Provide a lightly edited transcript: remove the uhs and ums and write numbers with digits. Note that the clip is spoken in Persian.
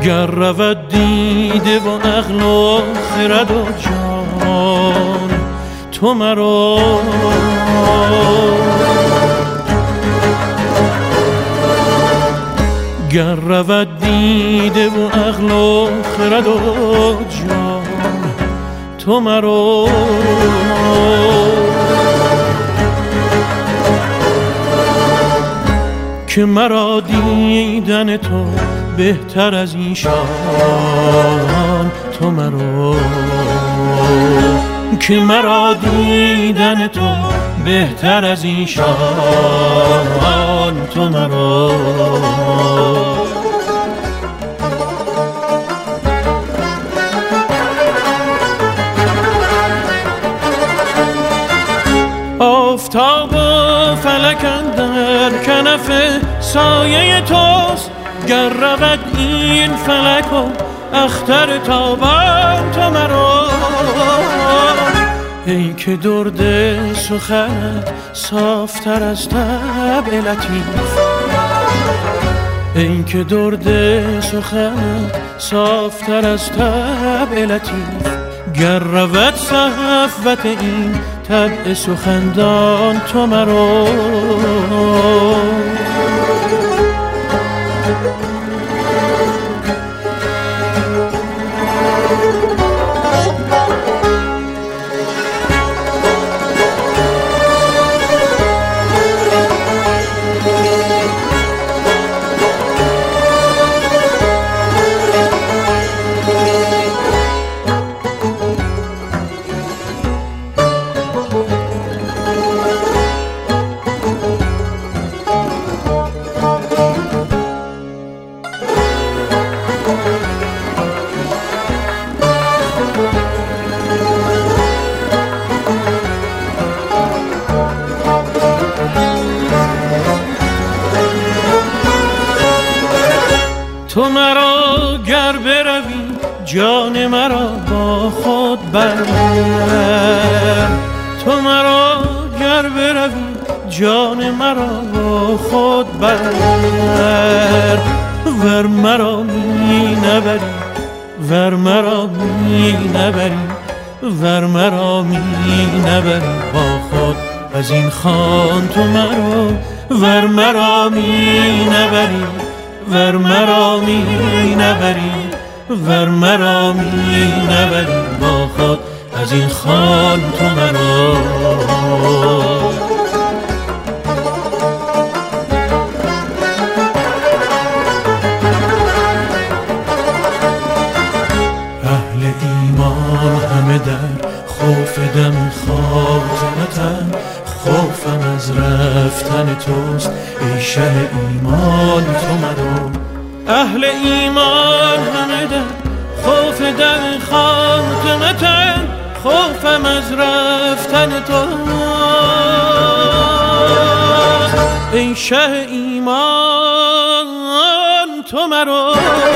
گر رود دیده و عقل و خرد و جان تو مرا گر رود دیده و عقل و خرد و جان تو مرا که مرا دیدن تو بهتر از ایشان تو مرا که مرا دیدن تو بهتر از ایشان تو مرا آفتاب و فلک اندر کنف سایه توست گر رود این فلک و اختر تابان تو مرا ای که درد سخنت صافتر از طبع لطیف ای که درد سخنت صافتر از طبع لطیف گر رود صفوت این طبع سخندان تو مرا تو مرا گر بروی جان مرا با خود بر تو مرا گر بروی جان مرا با خود بر ور مرا می نبری ور مرا می نبری ور مرا می نبری با خود از این خان تو مرا ور مرا می نبری ور مرا می نبری ور مرا می نبری با خود از این خان تو مرا اهل ایمان همه در خوف دم خاتمتن خوفم از رفتن توست ای شه ایمان تو مرا اهل ایمان همه در خوف در خاتمتن خوفم از رفتن توست ای شه ایمان تو مرا